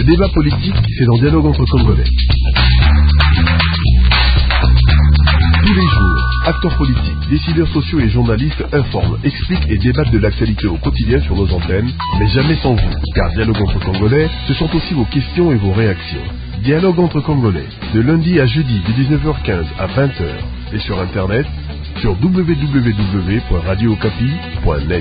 débat politique, c'est dans Dialogue entre Congolais. Tous les jours, acteurs politiques, décideurs sociaux et journalistes informent, expliquent et débattent de l'actualité au quotidien sur nos antennes, mais jamais sans vous, car Dialogue entre Congolais, ce sont aussi vos questions et vos réactions. Dialogue entre Congolais, de lundi à jeudi de 19h15 à 20h, et sur Internet, sur www.radiocapi.net.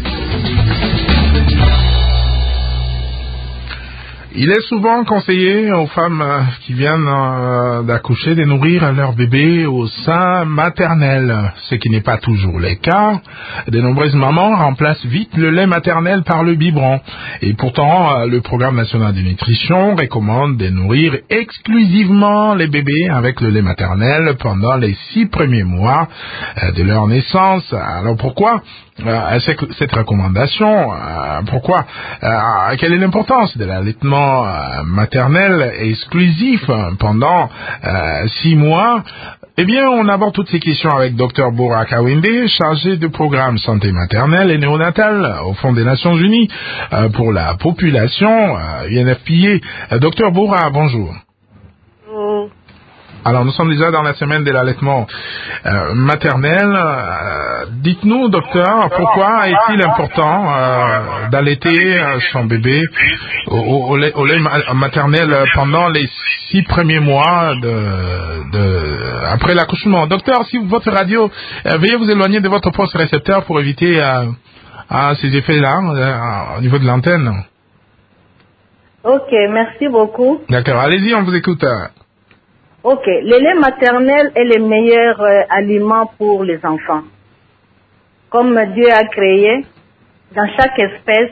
Il est souvent conseillé aux femmes qui viennent d'accoucher de nourrir leur bébé au sein maternel, ce qui n'est pas toujours le cas. De nombreuses mamans remplacent vite le lait maternel par le biberon. Et pourtant, le Programme national de nutrition recommande de nourrir exclusivement les bébés avec le lait maternel pendant les 6 premiers mois de leur naissance. Alors pourquoi cette recommandation? Pourquoi? Quelle est l'importance de l'allaitement maternel exclusif pendant 6 mois? Eh bien, on aborde toutes ces questions avec Dr Bora Kawende, chargé de programme santé maternelle et néonatale au Fonds des Nations Unies pour la population, UNFPA. Dr Bora, bonjour. Alors, nous sommes déjà dans la semaine de l'allaitement maternel. Dites-nous, docteur, pourquoi est-il important d'allaiter son bébé au lait maternel pendant les 6 premiers mois après l'accouchement? Docteur, si votre radio, veuillez vous éloigner de votre poste récepteur pour éviter ces effets-là au niveau de l'antenne. Ok, merci beaucoup. D'accord, allez-y, on vous écoute. Ok, le lait maternel est le meilleur aliment pour les enfants. Comme Dieu a créé, dans chaque espèce,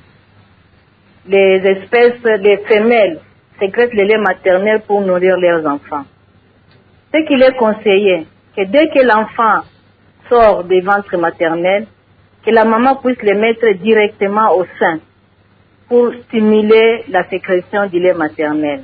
les espèces, les femelles sécrètent le lait maternel pour nourrir leurs enfants. Ce qu'il est conseillé, que dès que l'enfant sort du ventre maternel, que la maman puisse le mettre directement au sein pour stimuler la sécrétion du lait maternel.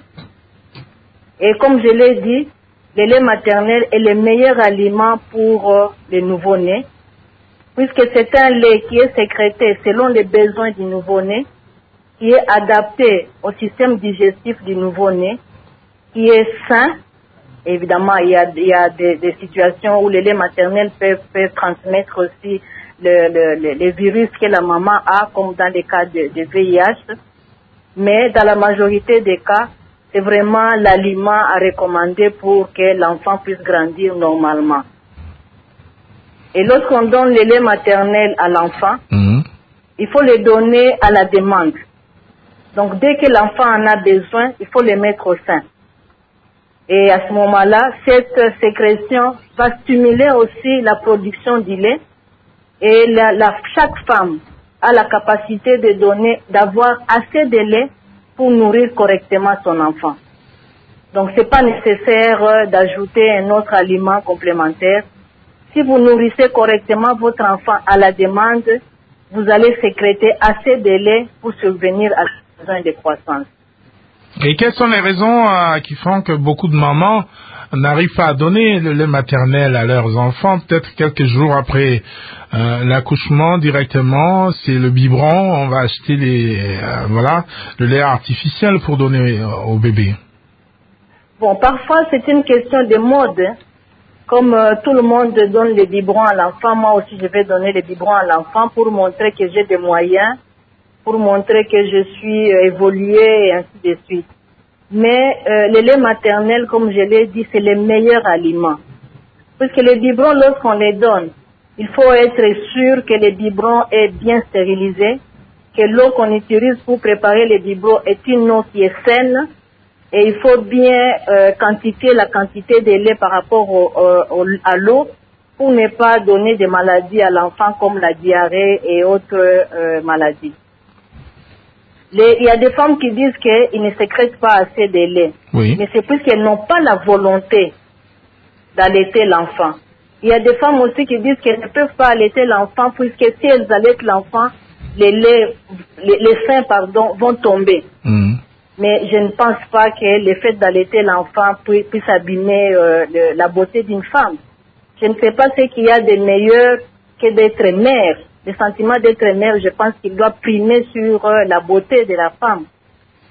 Et comme je l'ai dit, le lait maternel est le meilleur aliment pour les nouveau-nés, puisque c'est un lait qui est sécrété selon les besoins du nouveau-né, qui est adapté au système digestif du nouveau-né, qui est sain. Évidemment, il y a des situations où le lait maternel peut transmettre aussi les virus que la maman a, comme dans les cas de VIH. Mais dans la majorité des cas, c'est vraiment l'aliment à recommander pour que l'enfant puisse grandir normalement. Et lorsqu'on donne le lait maternel à l'enfant, il faut le donner à la demande. Donc dès que l'enfant en a besoin, il faut le mettre au sein. Et à ce moment-là, cette sécrétion va stimuler aussi la production du lait. Et chaque femme a la capacité d'avoir assez de lait pour nourrir correctement son enfant. Donc, c'est pas nécessaire d'ajouter un autre aliment complémentaire. Si vous nourrissez correctement votre enfant à la demande, vous allez sécréter assez de lait pour subvenir à ses besoins de croissance. Et quelles sont les raisons qui font que beaucoup de mamans n'arrivent pas à donner le lait maternel à leurs enfants, peut-être quelques jours après l'accouchement directement, c'est le biberon, on va acheter le lait artificiel pour donner au bébé. Bon, parfois c'est une question de mode. Comme tout le monde donne les biberons à l'enfant, moi aussi je vais donner les biberons à l'enfant pour montrer que j'ai des moyens, pour montrer que je suis évoluée et ainsi de suite. Mais le lait maternel, comme je l'ai dit, c'est le meilleur aliment. Parce que les biberons, lorsqu'on les donne, il faut être sûr que le biberon est bien stérilisé, que l'eau qu'on utilise pour préparer les biberons est une eau qui est saine, et il faut bien quantifier la quantité de lait par rapport à l'eau pour ne pas donner des maladies à l'enfant comme la diarrhée et autres maladies. Il y a des femmes qui disent qu'ils ne sécrètent pas assez de lait, oui. Mais c'est puisqu'elles n'ont pas la volonté d'allaiter l'enfant. Il y a des femmes aussi qui disent qu'elles ne peuvent pas allaiter l'enfant puisque si elles allaitent l'enfant, les seins vont tomber. Mais je ne pense pas que le fait d'allaiter l'enfant puisse abîmer la beauté d'une femme. Je ne sais pas ce qu'il y a de meilleur que d'être mère. Le sentiment d'être mère, je pense qu'il doit primer sur la beauté de la femme.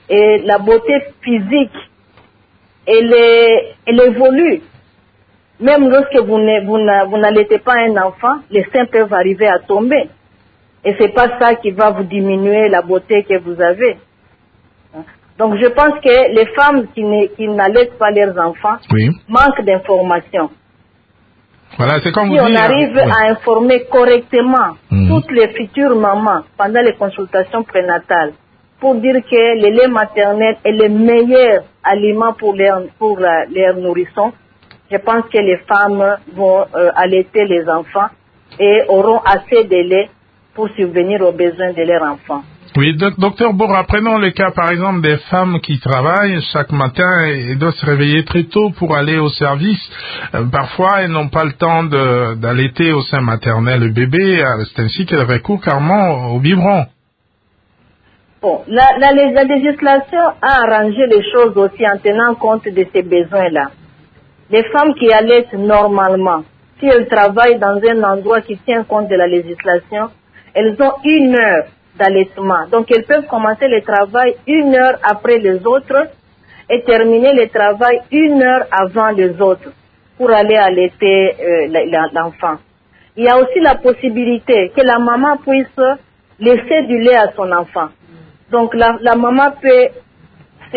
Et la beauté physique, elle évolue. Même lorsque vous n'allaitez pas un enfant, les seins peuvent arriver à tomber. Et c'est pas ça qui va vous diminuer la beauté que vous avez. Donc je pense que les femmes qui n'allaitent pas leurs enfants manquent d'informations. Voilà, c'est comme si on arrive à informer correctement toutes les futures mamans pendant les consultations prénatales pour dire que le lait maternel est le meilleur aliment pour leurs nourrissons, je pense que les femmes vont allaiter les enfants et auront assez de lait pour subvenir aux besoins de leurs enfants. Oui, docteur Bora, prenons le cas par exemple des femmes qui travaillent chaque matin et doivent se réveiller très tôt pour aller au service. Parfois, elles n'ont pas le temps d'allaiter au sein maternel le bébé, c'est ainsi qu'elles recourent carrément au biberon. Bon, la législation a arrangé les choses aussi en tenant compte de ces besoins-là. Les femmes qui allaitent normalement, si elles travaillent dans un endroit qui tient compte de la législation, elles ont 1 heure d'allaitement. Donc, elles peuvent commencer le travail 1 heure après les autres et terminer le travail 1 heure avant les autres pour aller allaiter l'enfant. Il y a aussi la possibilité que la maman puisse laisser du lait à son enfant. Donc, la maman peut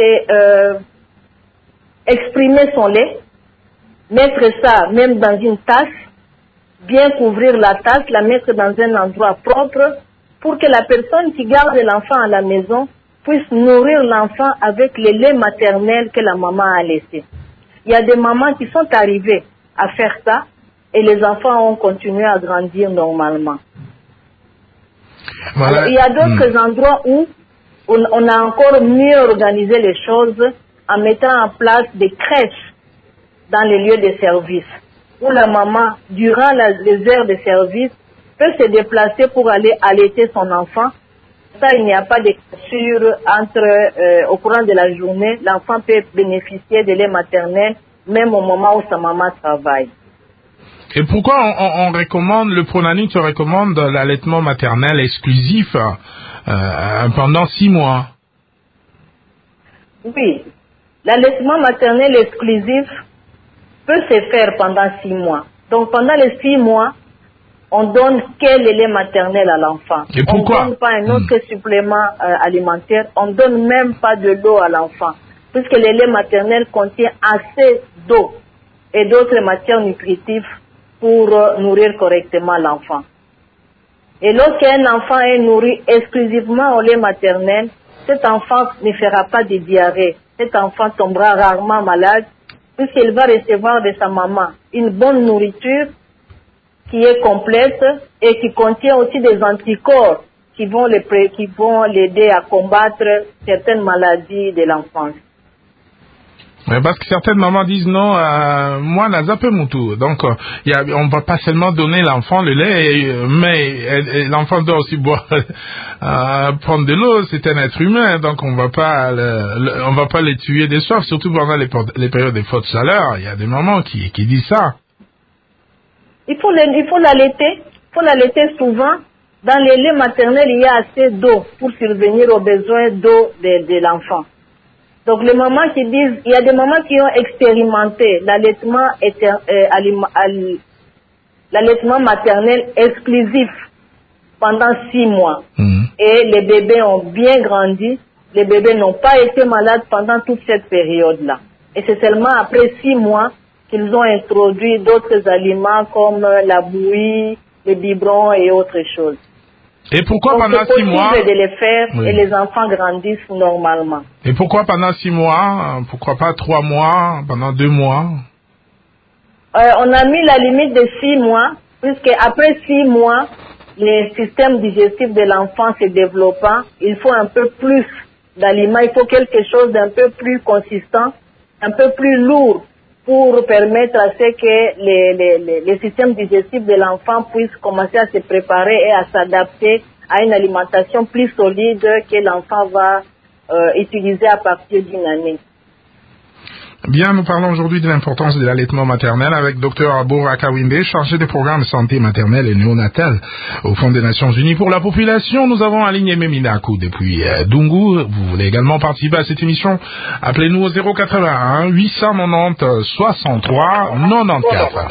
exprimer son lait, mettre ça même dans une tasse, bien couvrir la tasse, la mettre dans un endroit propre, pour que la personne qui garde l'enfant à la maison puisse nourrir l'enfant avec le lait maternel que la maman a laissé. Il y a des mamans qui sont arrivées à faire ça et les enfants ont continué à grandir normalement. Voilà. Alors, il y a d'autres endroits où on a encore mieux organisé les choses en mettant en place des crèches dans les lieux de service, où la maman, durant les heures de service, peut se déplacer pour aller allaiter son enfant. Ça, il n'y a pas de cassure au courant de la journée. L'enfant peut bénéficier de lait maternel, même au moment où sa maman travaille. Et pourquoi on recommande, le Pronani te recommande l'allaitement maternel exclusif pendant 6 mois? Oui, l'allaitement maternel exclusif peut se faire pendant 6 mois. Donc pendant les 6 mois, on donne que le lait maternel à l'enfant. Et pourquoi? On ne donne pas un autre supplément alimentaire. On ne donne même pas de l'eau à l'enfant, puisque le lait maternel contient assez d'eau et d'autres matières nutritives pour nourrir correctement l'enfant. Et lorsqu'un enfant est nourri exclusivement au lait maternel, cet enfant ne fera pas de diarrhée. Cet enfant tombera rarement malade, puisqu'il va recevoir de sa maman une bonne nourriture qui est complète et qui contient aussi des anticorps qui vont l'aider à combattre certaines maladies de l'enfance. Mais parce que certaines mamans disent non, moi n'a zappé mon tour. Donc on va pas seulement donner l'enfant le lait, mais l'enfant doit aussi boire, prendre de l'eau. C'est un être humain, donc on va pas les tuer de soif, surtout pendant les périodes de forte chaleur. Il y a des mamans qui disent ça. Il faut l'allaiter. Il faut l'allaiter souvent. Dans les laits maternels, il y a assez d'eau pour survenir aux besoins d'eau de l'enfant. Donc les mamans qui disent, il y a des mamans qui ont expérimenté l'allaitement maternel exclusif pendant 6 mois. Et les bébés ont bien grandi. Les bébés n'ont pas été malades pendant toute cette période-là. Et c'est seulement après 6 mois qu'ils ont introduit d'autres aliments comme la bouillie, le biberon et autres choses. Et pourquoi donc, pendant 6 mois? C'est possible de les faire et les enfants grandissent normalement. Et pourquoi pendant 6 mois? Pourquoi pas 3 mois? Pendant 2 mois? On a mis la limite de 6 mois, puisque après 6 mois, le système digestif de l'enfant se développant, il faut un peu plus d'aliments, il faut quelque chose d'un peu plus consistant, un peu plus lourd, pour permettre à ce que le système digestif de l'enfant puisse commencer à se préparer et à s'adapter à une alimentation plus solide que l'enfant va utiliser à partir d'une année. Bien, nous parlons aujourd'hui de l'importance de l'allaitement maternel avec Dr Bora Kawinde, chargé des programmes de santé maternelle et néonatale au Fonds des Nations Unies pour la population. Nous avons en ligne Aimé Minakou depuis Dungu. Vous voulez également participer à cette émission? Appelez-nous au 081 890 63 94.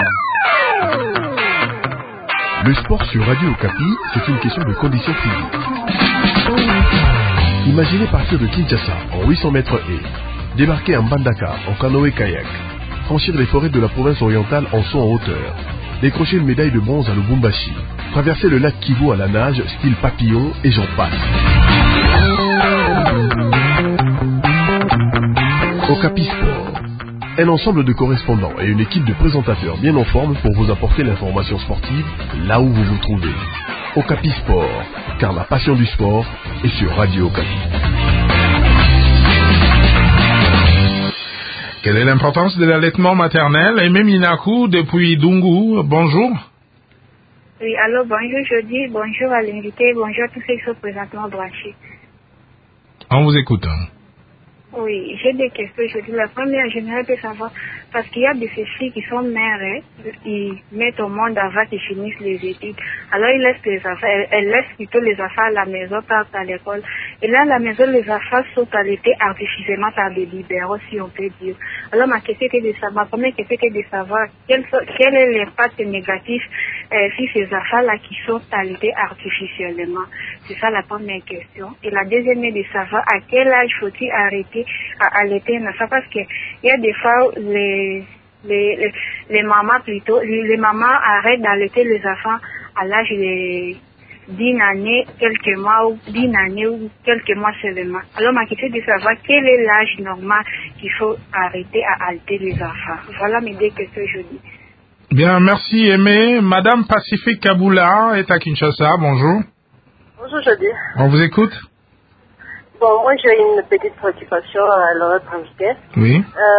Le sport sur Radio Okapi, c'est une question de conditions physiques. Imaginez partir de Kinshasa en 800 mètres et débarquer à Mbandaka en canoë-kayak, franchir les forêts de la province orientale en saut en hauteur, décrocher une médaille de bronze à Lubumbashi, traverser le lac Kivu à la nage, style papillon et j'en passe. Okapi Sport, un ensemble de correspondants et une équipe de présentateurs bien en forme pour vous apporter l'information sportive là où vous vous trouvez. Okapi Sport, car la passion du sport est sur Radio Okapi. Quelle est l'importance de l'allaitement maternel? Aimé Minakou depuis Dungu, bonjour. Oui, alors bonjour, je dis bonjour à l'invité, bonjour à tous ceux qui sont présentement branchés. On vous écoute. Oui, j'ai des questions. Je dis la première, j'aimerais de savoir, parce qu'il y a des filles qui sont mères, ils mettent au monde avant qu'ils finissent les études. Alors ils laissent les affaires, elles laissent plutôt les affaires à la maison, partent à l'école. Et là, à la maison, les affaires sont allaitées artificiellement par des libéraux, si on peut dire. Alors ma question est de savoir, première question est de savoir quel est l'impact négatif sur ces affaires-là qui sont allaitées artificiellement. C'est ça la première question. Et la deuxième est de savoir à quel âge faut-il arrêter à allaiter un enfant, parce que il y a des fois les mamans plutôt, les mamans arrêtent d'allaiter les enfants à l'âge d'une année, quelques mois ou d'une année ou quelques mois seulement. Alors ma question est de savoir quel est l'âge normal qu'il faut arrêter à allaiter les enfants. Voilà mes deux questions aujourd'hui. Bien, merci Aimé. Madame Pacifique Kaboula est à Kinshasa, bonjour. Bonjour Jody. On vous écoute. Bon, moi j'ai une petite préoccupation à l'autre invité. Oui.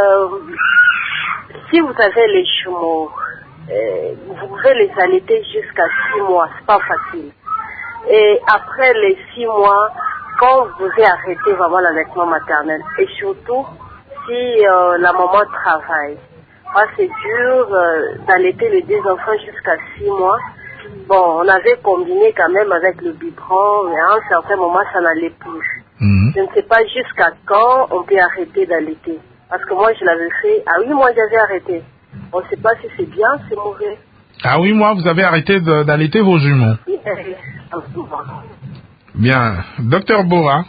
Si vous avez les jumeaux, vous pouvez les allaiter jusqu'à 6 mois, c'est pas facile. Et après les 6 mois, quand vous avez arrêté vraiment l'allaitement maternel, et surtout si la maman travaille, c'est dur d'allaiter les deux enfants jusqu'à 6 mois. Bon, on avait combiné quand même avec le biberon, mais à un certain moment ça n'allait plus. Je ne sais pas jusqu'à quand on peut arrêter d'allaiter. Parce que moi, je l'avais fait. À 8 mois, j'avais arrêté. On ne sait pas si c'est bien, c'est mauvais. À 8 mois, vous avez arrêté d'allaiter vos jumeaux. Oui, bien. Docteur Bora.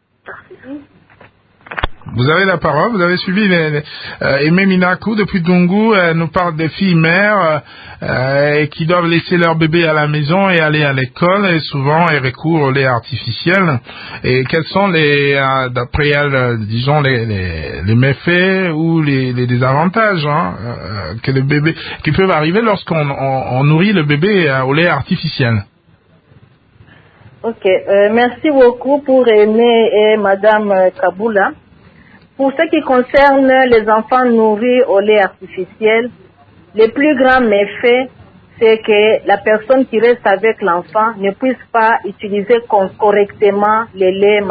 Vous avez la parole, vous avez suivi Aimé Minakou depuis Dungu, elle nous parle des filles mères qui doivent laisser leur bébé à la maison et aller à l'école, et souvent elles recourent au lait artificiel. Et quels sont d'après elle, disons, les méfaits ou les désavantages que le bébé, qui peuvent arriver lorsqu'on nourrit le bébé au lait artificiel? Ok, merci beaucoup pour Aimé et Madame Kaboula. Pour ce qui concerne les enfants nourris au lait artificiel, le plus grand méfait, c'est que la personne qui reste avec l'enfant ne puisse pas utiliser correctement les laits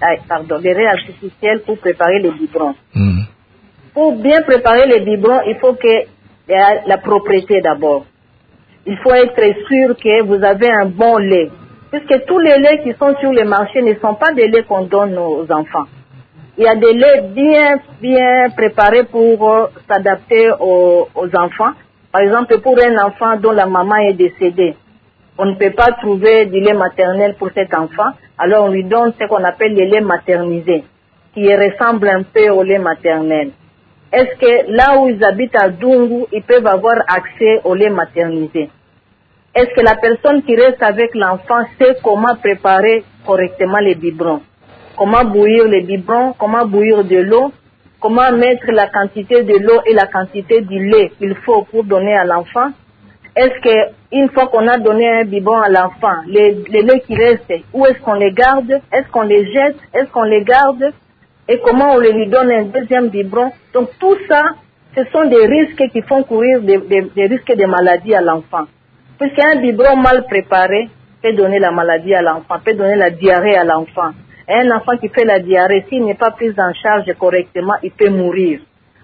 artificiels pour préparer les biberons. Pour bien préparer les biberons, il faut qu'il y ait la propriété d'abord. Il faut être sûr que vous avez un bon lait. Puisque tous les laits qui sont sur le marché ne sont pas des laits qu'on donne aux enfants. Il y a des laits bien préparés pour s'adapter aux enfants. Par exemple, pour un enfant dont la maman est décédée, on ne peut pas trouver du lait maternel pour cet enfant. Alors on lui donne ce qu'on appelle les laits maternisés, qui ressemblent un peu au lait maternel. Est-ce que là où ils habitent à Dungu, ils peuvent avoir accès au lait maternisé? Est-ce que la personne qui reste avec l'enfant sait comment préparer correctement les biberons? Comment bouillir les biberons, comment bouillir de l'eau, comment mettre la quantité de l'eau et la quantité du lait qu'il faut pour donner à l'enfant? Est-ce que une fois qu'on a donné un biberon à l'enfant, les laits qui restent, où est-ce qu'on les garde? Est-ce qu'on les jette? Est-ce qu'on les garde? Et comment on lui donne un deuxième biberon? Donc tout ça, ce sont des risques qui font courir des risques de maladies à l'enfant. Puisqu'un biberon mal préparé peut donner la maladie à l'enfant, peut donner la diarrhée à l'enfant. Un enfant qui fait la diarrhée, s'il n'est pas pris en charge correctement, il peut mourir.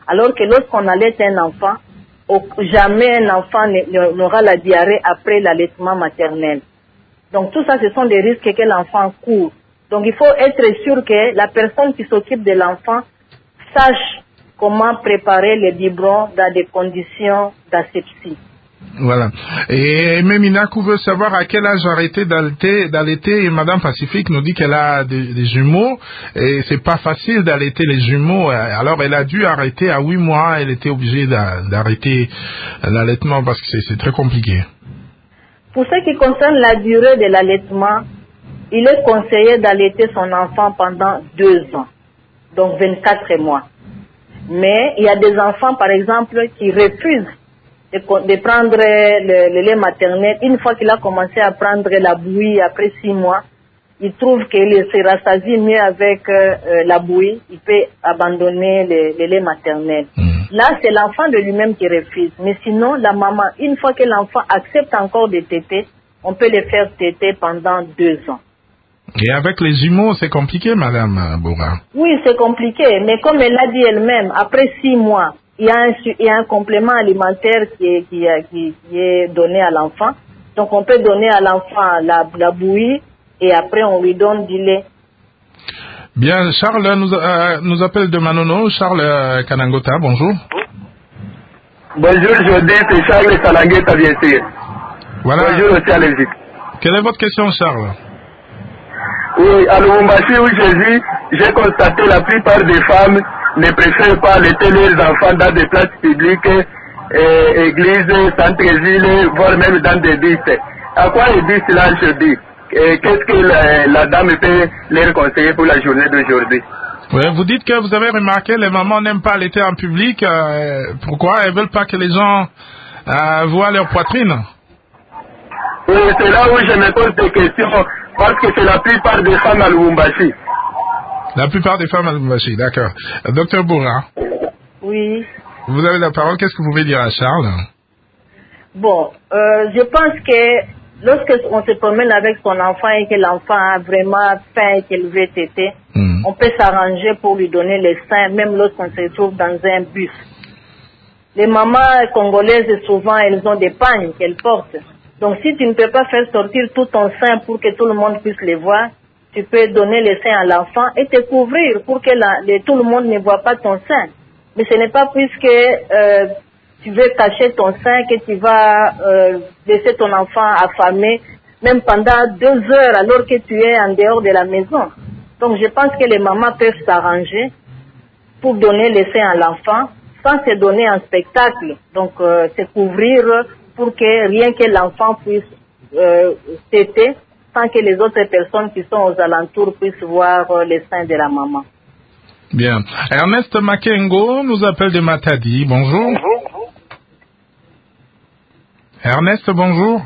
Alors que lorsqu'on allaite un enfant, jamais un enfant n'aura la diarrhée après l'allaitement maternel. Donc tout ça, ce sont des risques que l'enfant court. Donc il faut être sûr que la personne qui s'occupe de l'enfant sache comment préparer les biberons dans des conditions d'asepsie. Voilà. Et Méminakou veut savoir à quel âge arrêter d'allaiter. Et Madame Pacifique nous dit qu'elle a des jumeaux et c'est pas facile d'allaiter les jumeaux. Alors elle a dû arrêter à 8 mois. Elle était obligée d'arrêter l'allaitement parce que c'est très compliqué. Pour ce qui concerne la durée de l'allaitement, il est conseillé d'allaiter son enfant pendant 2 ans, donc 24 mois. Mais il y a des enfants, par exemple, qui refusent de prendre le lait maternel. Une fois qu'il a commencé à prendre la bouillie après 6 mois, il trouve qu'il se rassasie mieux avec la bouillie, il peut abandonner le lait maternel. Là, c'est l'enfant de lui-même qui refuse. Mais sinon, la maman, une fois que l'enfant accepte encore de téter, on peut le faire téter pendant 2 ans. Et avec les jumeaux, c'est compliqué, Madame Boura. Oui, c'est compliqué, mais comme elle l'a dit elle-même, après 6 mois, il y a un complément alimentaire qui est donné à l'enfant. Donc on peut donner à l'enfant la bouillie et après on lui donne du lait. Bien, Charles nous appelle de Manono. Charles Kanangota, bonjour. Bonjour, Jodé, c'est Charles Kanangota, bien sûr. Voilà. Bonjour aussi à l'équipe. Quelle est votre question, Charles? Oui, à Lubumbashi où je vis, j'ai constaté la plupart des femmes ne préfèrent pas allaiter leurs enfants dans des places publiques, églises, centres-villes, voire même dans des bus. À quoi il dit cela aujourd'hui? Qu'est-ce que la dame peut leur conseiller pour la journée d'aujourd'hui? Oui, vous dites que vous avez remarqué les mamans n'aiment pas allaiter en public. Pourquoi? Elles veulent pas que les gens voient leur poitrine. Oui, c'est là où je me pose des questions, parce que c'est la plupart des femmes à Lubumbashi. La plupart des femmes à Lubumbashi, d'accord. Docteur Boura. Oui. Vous avez la parole, qu'est-ce que vous pouvez dire à Charles? Bon, je pense que lorsque on se promène avec son enfant et que l'enfant a vraiment faim et qu'il veut téter, on peut s'arranger pour lui donner les seins, même lorsqu'on se trouve dans un bus. Les mamans congolaises, souvent, elles ont des pagnes qu'elles portent. Donc si tu ne peux pas faire sortir tout ton sein pour que tout le monde puisse les voir, tu peux donner les seins à l'enfant et te couvrir pour que tout le monde ne voit pas ton sein. Mais ce n'est pas puisque tu veux cacher ton sein que tu vas laisser ton enfant affamé, même pendant 2 heures alors que tu es en dehors de la maison. Donc je pense que les mamans peuvent s'arranger pour donner les seins à l'enfant sans se donner un spectacle. Donc se couvrir pour que rien que l'enfant puisse téter sans que les autres personnes qui sont aux alentours puissent voir les seins de la maman. Bien. Ernest Makengo nous appelle de Matadi. Bonjour. Bonjour. Ernest, bonjour.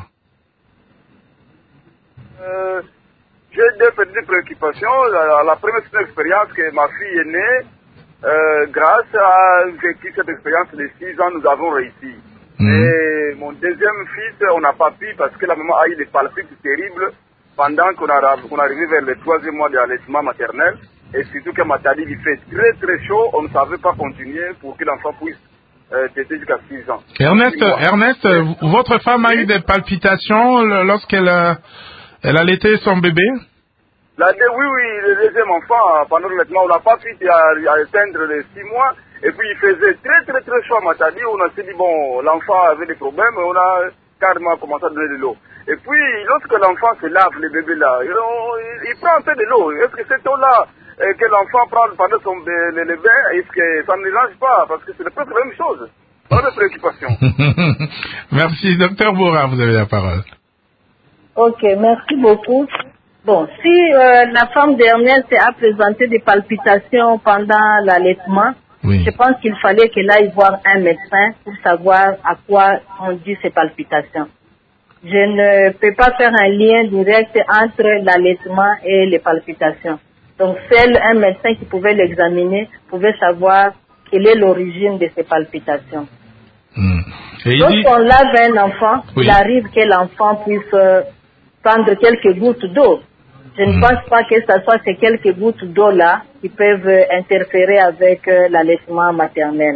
J'ai 2 petites préoccupations. La première, c'est une expérience que ma fille est née. Grâce à vécu cette expérience de 6 ans, nous avons réussi. Et mon deuxième fils, on n'a pas pu parce que la maman a eu des palpitations terribles pendant qu'on arrivait vers le 3e mois de l'allaitement maternel. Et surtout que Matadi, il fait très très chaud, on ne savait pas continuer pour que l'enfant puisse téter jusqu'à 6 ans. Ernest, votre femme a eu des palpitations lorsqu'elle allaitait son bébé? Oui, le deuxième enfant, pendant l'allaitement, on n'a pas pu atteindre les 6 mois. Et puis il faisait très très très chaud à Matadi. On a dit, bon, l'enfant avait des problèmes, on a carrément commencé à donner de l'eau. Et puis, lorsque l'enfant se lave, le bébé là, il prend un peu de l'eau. Est-ce que cette eau-là que l'enfant prend pendant le bain, est-ce que ça ne mélange pas? Parce que c'est presque la même chose. Pas de préoccupation. Merci. Docteur Boura, vous avez la parole. Ok, merci beaucoup. Bon, si la femme d'Ernest a présenté des palpitations pendant l'allaitement, je pense qu'il fallait qu'elle aille voir un médecin pour savoir à quoi on dit ces palpitations. Je ne peux pas faire un lien direct entre l'allaitement et les palpitations. Donc, seul un médecin qui pouvait l'examiner pouvait savoir quelle est l'origine de ces palpitations. Lorsqu'on lave un enfant, il arrive que l'enfant puisse prendre quelques gouttes d'eau. Je ne pense pas que ce soit ces quelques gouttes d'eau-là qui peuvent interférer avec l'allaitement maternel.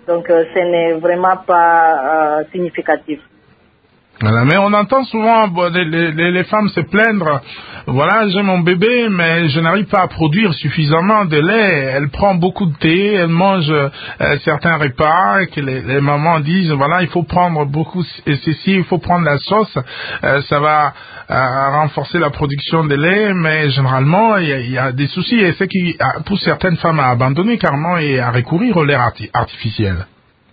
Donc ce n'est vraiment pas significatif. Voilà, mais on entend souvent les femmes se plaindre, voilà, j'ai mon bébé, mais je n'arrive pas à produire suffisamment de lait. Elle prend beaucoup de thé, elle mange certains repas, et que les mamans disent, voilà, il faut prendre beaucoup ceci, il faut prendre la sauce, ça va renforcer la production de lait, mais généralement, il y a des soucis, et c'est qui pousse certaines femmes à abandonner carrément et à recourir au lait artificiel.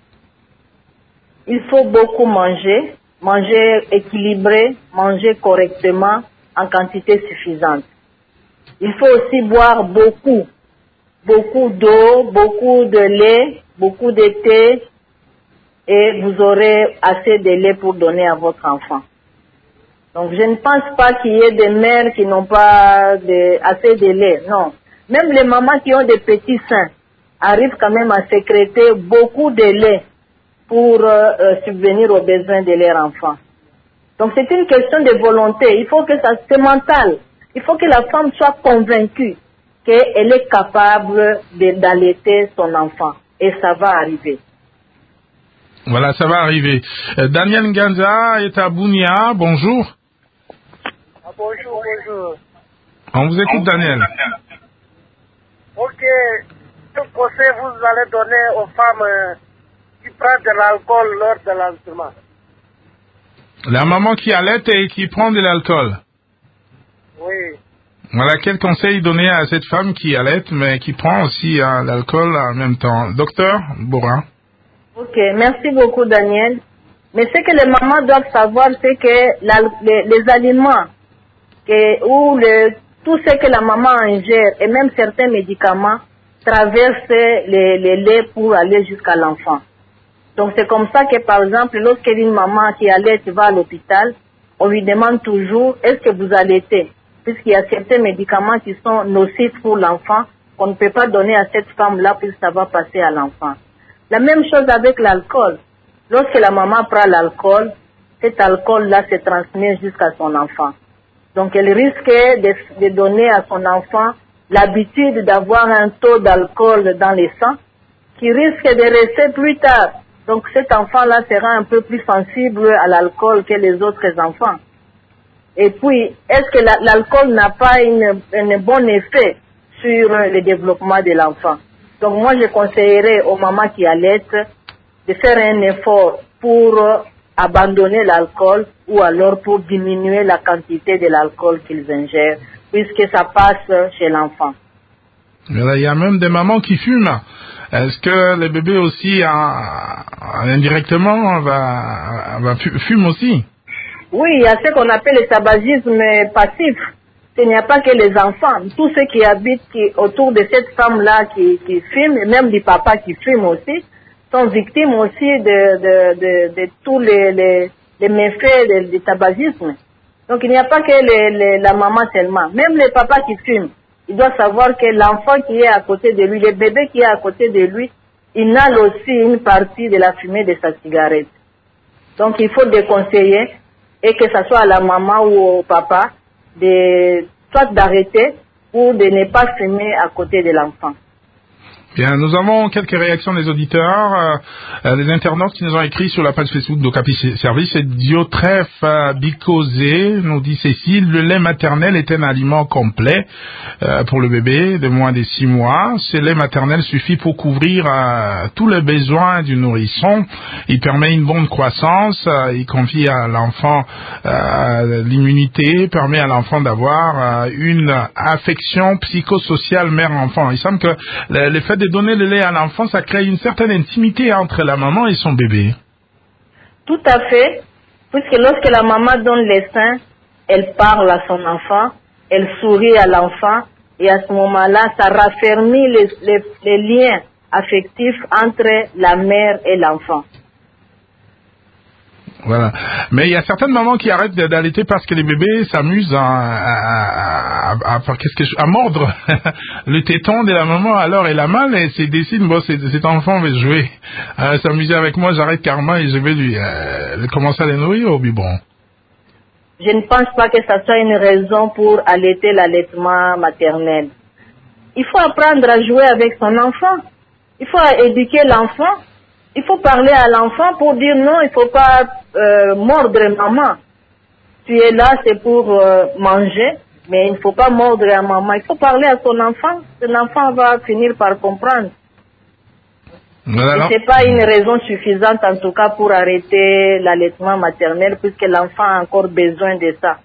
Il faut beaucoup manger équilibré, manger correctement en quantité suffisante. Il faut aussi boire beaucoup d'eau, beaucoup de lait, beaucoup de thé, et vous aurez assez de lait pour donner à votre enfant. Donc je ne pense pas qu'il y ait des mères qui n'ont pas assez de lait, non. Même les mamans qui ont des petits seins arrivent quand même à sécréter beaucoup de lait pour subvenir aux besoins de leur enfant. Donc c'est une question de volonté. Il faut que c'est mental. Il faut que la femme soit convaincue qu'elle est capable d'allaiter son enfant. Et ça va arriver. Voilà, ça va arriver. Daniel Nganza est à Bunia. Bonjour. Bonjour. On vous écoute, Daniel. Ok. Quel conseil vous allez donner aux femmes qui prennent de l'alcool lors de l'allaitement? La maman qui allaite et qui prend de l'alcool. Oui. Voilà, quel conseil donner à cette femme qui allaite mais qui prend aussi l'alcool en même temps? Docteur Bora. Ok, merci beaucoup Daniel. Mais ce que les mamans doivent savoir, c'est que les aliments tout ce que la maman ingère et même certains médicaments traversent les laits pour aller jusqu'à l'enfant. Donc c'est comme ça que par exemple, lorsqu'une maman qui allaite va à l'hôpital, on lui demande toujours est-ce que vous allaitez, puisqu'il y a certains médicaments qui sont nocifs pour l'enfant qu'on ne peut pas donner à cette femme-là puisque ça va passer à l'enfant. La même chose avec l'alcool. Lorsque la maman prend l'alcool, cet alcool-là se transmet jusqu'à son enfant. Donc elle risque de donner à son enfant l'habitude d'avoir un taux d'alcool dans le sang qui risque de rester plus tard. Donc cet enfant-là sera un peu plus sensible à l'alcool que les autres enfants. Et puis, est-ce que l'alcool n'a pas un bon effet sur le développement de l'enfant? Donc moi, je conseillerais aux mamans qui allaitent de faire un effort pour abandonner l'alcool ou alors pour diminuer la quantité de l'alcool qu'ils ingèrent, puisque ça passe chez l'enfant. Mais là, il y a même des mamans qui fument. Est-ce que le bébé aussi, indirectement, fume aussi? Oui, il y a ce qu'on appelle le tabagisme passif. Il n'y a pas que les enfants. Tous ceux qui habitent autour de cette femme-là qui fume, et même du papa qui fume aussi, sont victimes aussi de tous les méfaits du tabagisme. Donc il n'y a pas que la maman seulement. Même les papas qui fument, il doit savoir que l'enfant qui est à côté de lui, le bébé qui est à côté de lui, inhale aussi une partie de la fumée de sa cigarette. Donc il faut déconseiller, et que ce soit à la maman ou au papa, soit d'arrêter ou de ne pas fumer à côté de l'enfant. Bien, nous avons quelques réactions des auditeurs, des internautes qui nous ont écrit sur la page Facebook d'Ocapi Service. Et Diotref Bicosé nous dit Cécile, le lait maternel est un aliment complet pour le bébé de moins de 6 mois. Ce lait maternel suffit pour couvrir tous les besoins du nourrisson. Il permet une bonne croissance, il confie à l'enfant l'immunité, permet à l'enfant d'avoir une affection psychosociale mère-enfant. Il semble que le fait de donner le lait à l'enfant, ça crée une certaine intimité entre la maman et son bébé. Tout à fait, puisque lorsque la maman donne le sein, elle parle à son enfant, elle sourit à l'enfant, et à ce moment-là, ça raffermit les liens affectifs entre la mère et l'enfant. Voilà. Mais il y a certaines mamans qui arrêtent d'allaiter parce que les bébés s'amusent à mordre le téton de la maman. Alors elle a mal et c'est décide, bon, cet enfant va jouer, s'amuser avec moi, j'arrête carrément et je vais lui commencer à les nourrir au biberon. Je ne pense pas que ça soit une raison pour allaiter l'allaitement maternel. Il faut apprendre à jouer avec son enfant. Il faut éduquer l'enfant. Il faut parler à l'enfant pour dire non, il ne faut pas mordre maman. Tu es là, c'est pour manger, mais il ne faut pas mordre à maman. Il faut parler à son enfant. L'enfant va finir par comprendre. Voilà. Ce n'est pas une raison suffisante, en tout cas, pour arrêter l'allaitement maternel, puisque l'enfant a encore besoin de ça.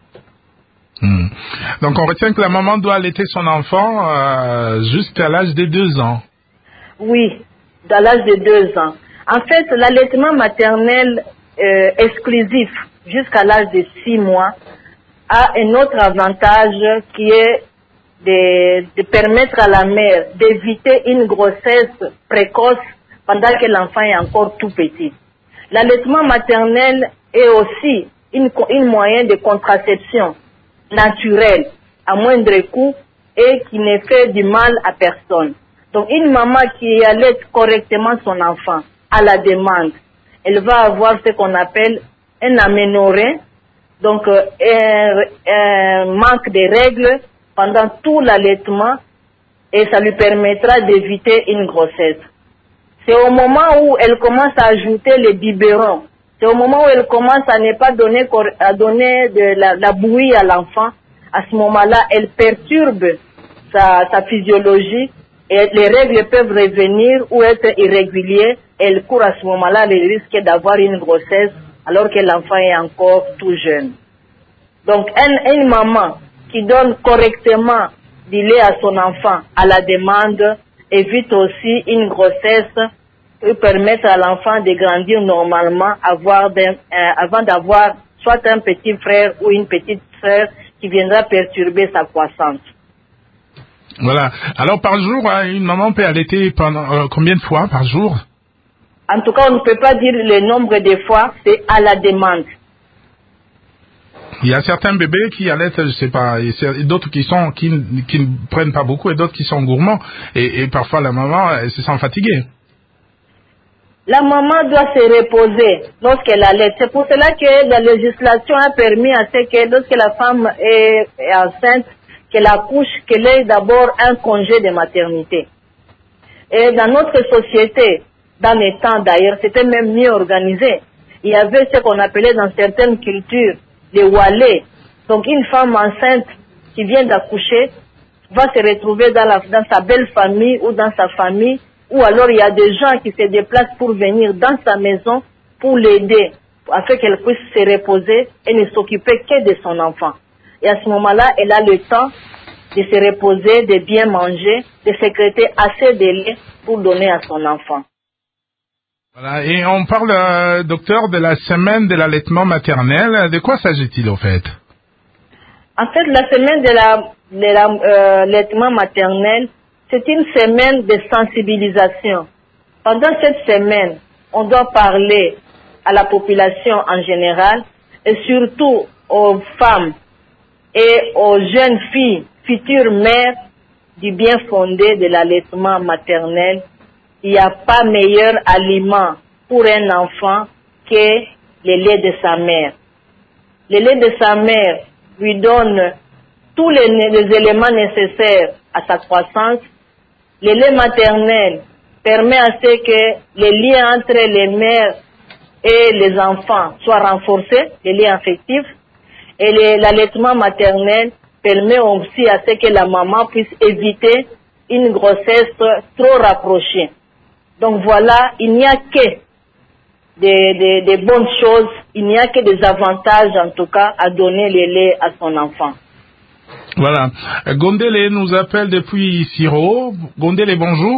Donc, on retient que la maman doit allaiter son enfant jusqu'à l'âge de 2 ans. Oui, à l'âge de 2 ans. En fait, l'allaitement maternel exclusif jusqu'à l'âge de 6 mois a un autre avantage qui est de permettre à la mère d'éviter une grossesse précoce pendant que l'enfant est encore tout petit. L'allaitement maternel est aussi une moyen de contraception naturelle à moindre coût et qui ne fait du mal à personne. Donc une maman qui allaite correctement son enfant à la demande, elle va avoir ce qu'on appelle un aménorrhée, donc un manque de règles pendant tout l'allaitement et ça lui permettra d'éviter une grossesse. C'est au moment où elle commence à ajouter les biberons, c'est au moment où elle commence à ne pas donner de la bouillie à l'enfant. À ce moment-là, elle perturbe sa physiologie et les règles peuvent revenir ou être irrégulières. Elle court à ce moment-là le risque d'avoir une grossesse alors que l'enfant est encore tout jeune. Donc, une maman qui donne correctement du lait à son enfant à la demande évite aussi une grossesse et permettre à l'enfant de grandir normalement avant d'avoir soit un petit frère ou une petite sœur qui viendra perturber sa croissance. Voilà. Alors, par jour, une maman peut allaiter pendant combien de fois par jour? En tout cas, on ne peut pas dire le nombre de fois, c'est à la demande. Il y a certains bébés qui allaitent, je sais pas, et d'autres qui ne prennent pas beaucoup et d'autres qui sont gourmands. Et parfois, la maman, elle se sent fatiguée. La maman doit se reposer lorsqu'elle allaite. C'est pour cela que la législation a permis à ce que lorsque la femme est enceinte, qu'elle accouche, qu'elle ait d'abord un congé de maternité. Et dans notre société, dans les temps d'ailleurs, c'était même mieux organisé. Il y avait ce qu'on appelait dans certaines cultures les walets. Donc une femme enceinte qui vient d'accoucher va se retrouver dans sa belle famille ou dans sa famille, ou alors il y a des gens qui se déplacent pour venir dans sa maison pour l'aider, afin qu'elle puisse se reposer et ne s'occuper que de son enfant. Et à ce moment-là, elle a le temps de se reposer, de bien manger, de sécréter assez de lait pour donner à son enfant. Voilà, et on parle, docteur, de la semaine de l'allaitement maternel. De quoi s'agit-il au fait? En fait, la semaine de l'allaitement maternel, c'est une semaine de sensibilisation. Pendant cette semaine, on doit parler à la population en général et surtout aux femmes et aux jeunes filles, futures mères, du bien fondé de l'allaitement maternel. Il n'y a pas meilleur aliment pour un enfant que le lait de sa mère. Le lait de sa mère lui donne tous les éléments nécessaires à sa croissance. Le lait maternel permet à ce que les liens entre les mères et les enfants soient renforcés, les liens affectifs. Et l'allaitement maternel permet aussi à ce que la maman puisse éviter une grossesse trop rapprochée. Donc voilà, il n'y a que des bonnes choses, il n'y a que des avantages en tout cas à donner le lait à son enfant. Voilà. Gondele nous appelle depuis Siro. Gondele, bonjour.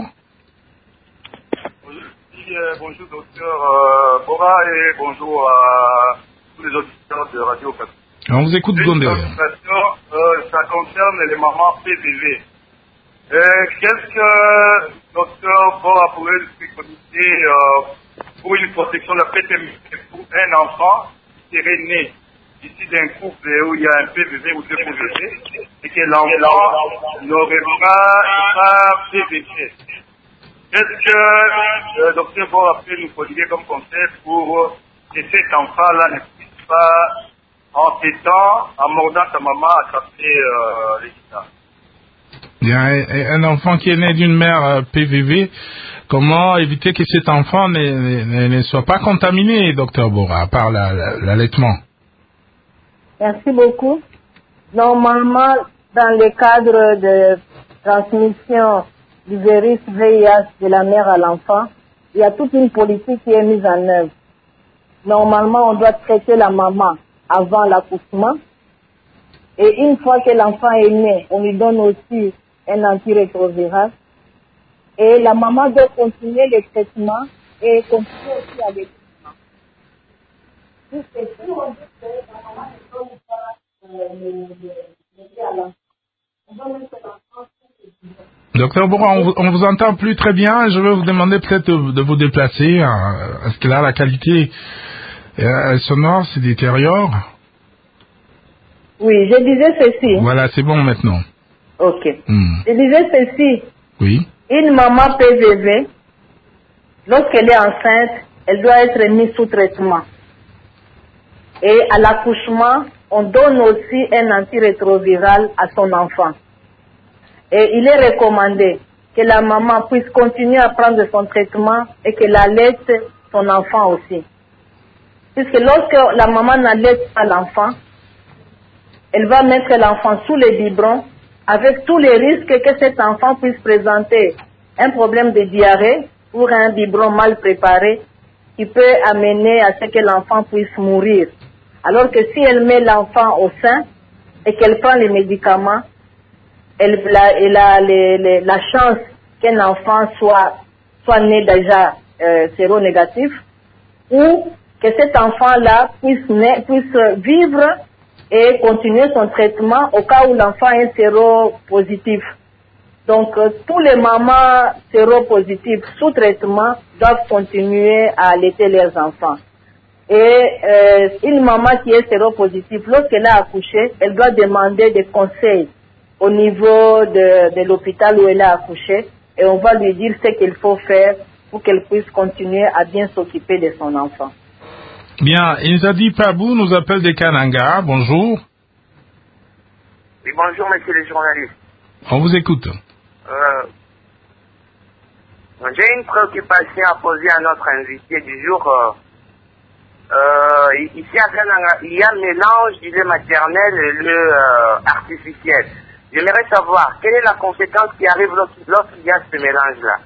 Oui, bonjour docteur Bora et bonjour à tous les auditeurs de Radio Pacifique. On vous écoute, Gondele. Ça concerne les mamans PVV. Qu'est-ce que docteur Bora pourrait nous préconiser pour une protection de la paternité pour un enfant qui serait né ici d'un couple où il y a un PVV ou deux PVV et que l'enfant n'aurait pas PVV? Qu'est-ce que le docteur Bora peut nous prodiguer comme conseil pour que cet enfant-là ne puisse pas, en s'étant, en mordant sa maman, attraper les guitares? Bien, un enfant qui est né d'une mère PVV, comment éviter que cet enfant ne soit pas contaminé, docteur Bora, par l'allaitement? Merci beaucoup. Normalement, dans le cadre de transmission du virus VIH de la mère à l'enfant, il y a toute une politique qui est mise en œuvre. Normalement, on doit traiter la maman avant l'accouchement. Et une fois que l'enfant est né, on lui donne aussi un antirétroviral. Et la maman doit continuer le traitement et continuer aussi avec le traitement. Si on dit que la maman ne donne pas l'aider à l'enfant, on doit mettre l'enfant sur le divan. Docteur Bora, on vous entend plus très bien. Je vais vous demander peut-être de vous déplacer. Parce que là, la qualité sonore se détériore. Oui, je disais ceci. Voilà, c'est bon maintenant. Ok. Je disais ceci. Oui. Une maman PVV, lorsqu'elle est enceinte, elle doit être mise sous traitement. Et à l'accouchement, on donne aussi un antirétroviral à son enfant. Et il est recommandé que la maman puisse continuer à prendre son traitement et qu'elle allaite son enfant aussi. Puisque lorsque la maman n'allaite pas l'enfant, elle va mettre l'enfant sous les biberons avec tous les risques que cet enfant puisse présenter un problème de diarrhée ou un biberon mal préparé qui peut amener à ce que l'enfant puisse mourir. Alors que si elle met l'enfant au sein et qu'elle prend les médicaments, elle a la chance qu'un enfant soit né déjà séronégatif ou que cet enfant-là puisse vivre et continuer son traitement au cas où l'enfant est séropositif. Donc, tous les mamans séropositifs sous traitement doivent continuer à allaiter leurs enfants. Et une maman qui est séropositive, lorsqu'elle a accouché, elle doit demander des conseils au niveau de l'hôpital où elle a accouché et on va lui dire ce qu'il faut faire pour qu'elle puisse continuer à bien s'occuper de son enfant. Bien, Inzadi Pabou nous appelle de Kananga. Bonjour. Oui, bonjour, monsieur le journaliste. On vous écoute. J'ai une préoccupation à poser à notre invité du jour. Ici à Kananga, il y a un mélange du lait maternel et le lait artificiel. J'aimerais savoir quelle est la conséquence qui arrive lorsqu'il y a ce mélange-là.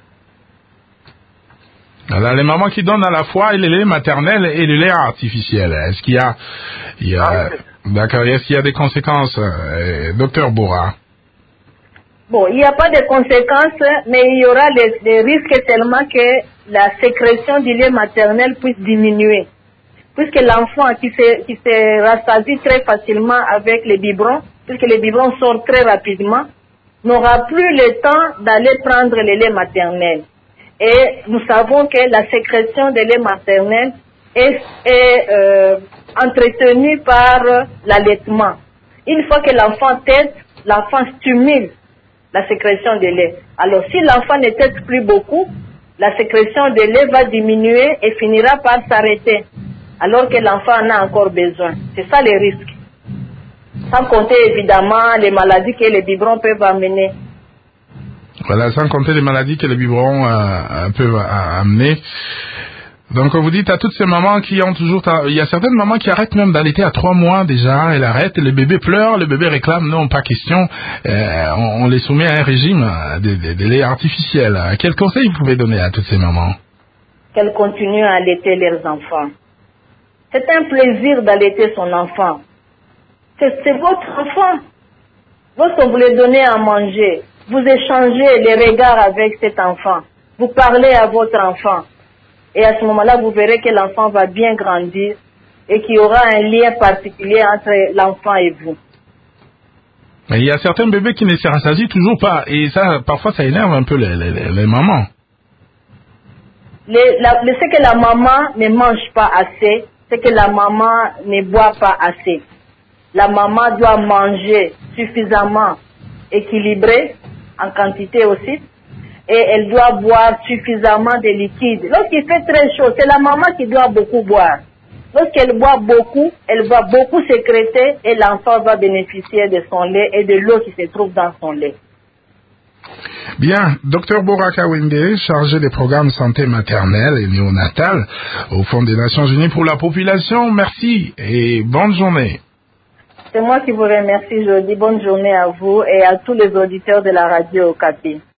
Alors, les mamans qui donnent à la fois le lait maternel et le lait artificiel, est-ce qu'il y a, d'accord, est-ce qu'il y a des conséquences, docteur Bora? Bon, il n'y a pas de conséquences, mais il y aura des risques tellement que la sécrétion du lait maternel puisse diminuer. Puisque l'enfant qui se rassasie très facilement avec les biberons, puisque les biberons sortent très rapidement, n'aura plus le temps d'aller prendre le lait maternel. Et nous savons que la sécrétion de lait maternel est entretenue par l'allaitement. Une fois que l'enfant tète, l'enfant stimule la sécrétion de lait. Alors si l'enfant ne tète plus beaucoup, la sécrétion de lait va diminuer et finira par s'arrêter, alors que l'enfant en a encore besoin. C'est ça les risques. Sans compter évidemment les maladies que les biberons peuvent amener. Voilà, sans compter les maladies que les biberons peuvent amener. Donc, vous dites à toutes ces mamans qui ont toujours... Il y a certaines mamans qui arrêtent même d'allaiter à 3 mois déjà. Elles arrêtent, le bébé pleure, le bébé réclame. Non, pas question. On les soumet à un régime de lait artificiel. Quel conseil vous pouvez donner à toutes ces mamans? Qu'elles continuent à allaiter leurs enfants. C'est un plaisir d'allaiter son enfant. C'est votre enfant. Lorsque vous lui donnez à manger, vous échangez les regards avec cet enfant. Vous parlez à votre enfant. Et à ce moment-là, vous verrez que l'enfant va bien grandir et qu'il y aura un lien particulier entre l'enfant et vous. Mais il y a certains bébés qui ne se rassasient toujours pas. Et ça, parfois, ça énerve un peu les mamans. Ce que la maman ne mange pas assez, c'est que la maman ne boit pas assez. La maman doit manger suffisamment équilibré, en quantité aussi, et elle doit boire suffisamment de liquide. Lorsqu'il fait très chaud, c'est la maman qui doit beaucoup boire. Lorsqu'elle boit beaucoup, elle va beaucoup sécréter et l'enfant va bénéficier de son lait et de l'eau qui se trouve dans son lait. Bien, Dr Boraka Wende, chargé des programmes santé maternelle et néonatale au Fonds des Nations Unies pour la population, merci et bonne journée. C'est moi qui vous remercie, je dis bonne journée à vous et à tous les auditeurs de la radio Okapi.